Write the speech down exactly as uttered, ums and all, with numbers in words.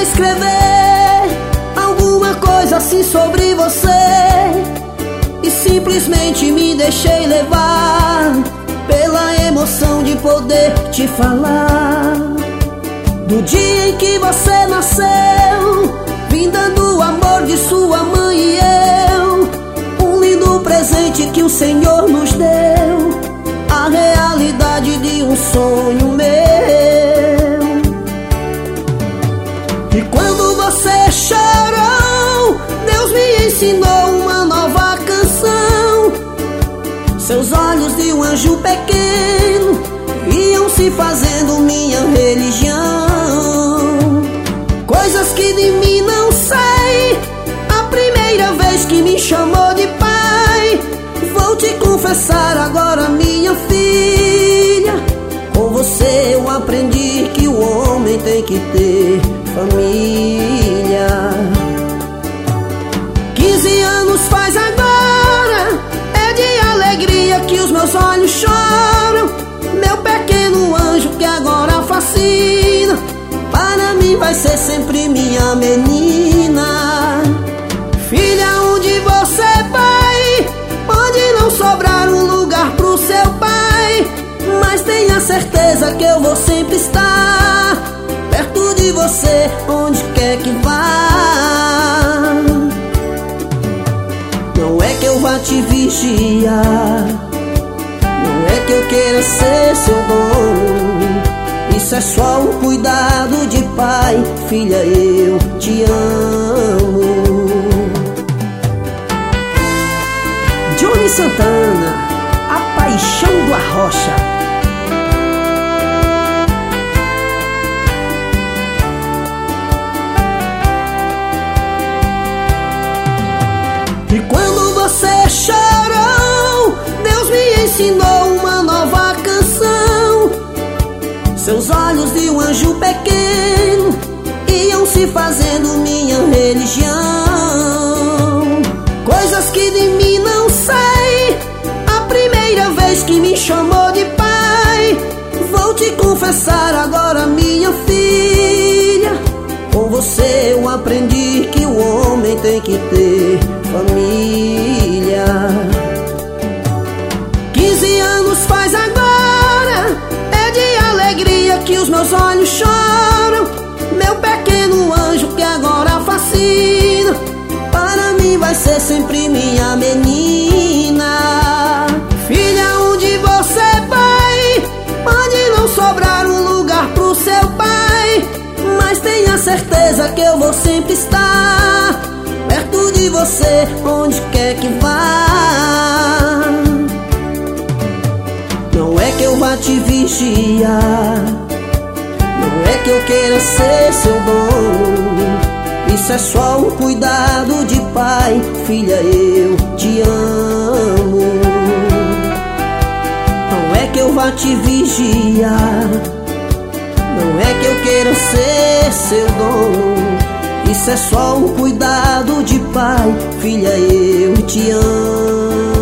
escrever alguma coisa assim sobre você, e simplesmente me deixei levar pela emoção de poder te falar do dia em que você nasceu, vindando o amor de sua mãe e eu, um lindo presente que o Senhor nos deu, a realidade de um sonho meu. E quando você chorou, Deus me ensinou uma nova canção. Seus olhos de um anjo pequeno iam se fazendo minha religião. Coisas que de mim não sei, a primeira vez que me chamou de pai. Vou te confessar agora, minha filha, com você eu aprendi que o homem tem que ter família. Quinze anos faz agora, é de alegria que os meus olhos choram. Meu pequeno anjo que agora fascina, para mim vai ser sempre minha menina. Filha, onde você vai, pode não sobrar um lugar pro seu pai, mas tenha certeza que eu vou sempre estar perto de você, onde quer que vá. Não é que eu vá te vigiar, não é que eu queira ser seu dono, isso é só um cuidado de pai. Filha, eu te amo. Johnny Santana, A Paixão do Arrocha. E quando você chorou, Deus me ensinou uma nova canção. Seus olhos de um anjo pequeno iam se fazendo minha religião. Coisas que de mim não sei, a primeira vez que me chamou de pai. Vou te confessar agora, minha filha, com você eu aprendi que o homem tem que ter família. Quinze anos faz agora, é de alegria que os meus olhos choram. Meu pequeno anjo que agora fascina, para mim vai ser sempre minha menina. Filha, onde você vai, pode não sobrar um lugar pro seu pai, mas tenha certeza que eu vou sempre estar perto de você, onde quer que vá. Não é que eu vá te vigiar, não é que eu queira ser seu dono, isso é só um cuidado de pai. Filha, eu te amo. Não é que eu vá te vigiar, não é que eu queira ser seu dono, isso é só um cuidado de pai. Filha, eu te amo.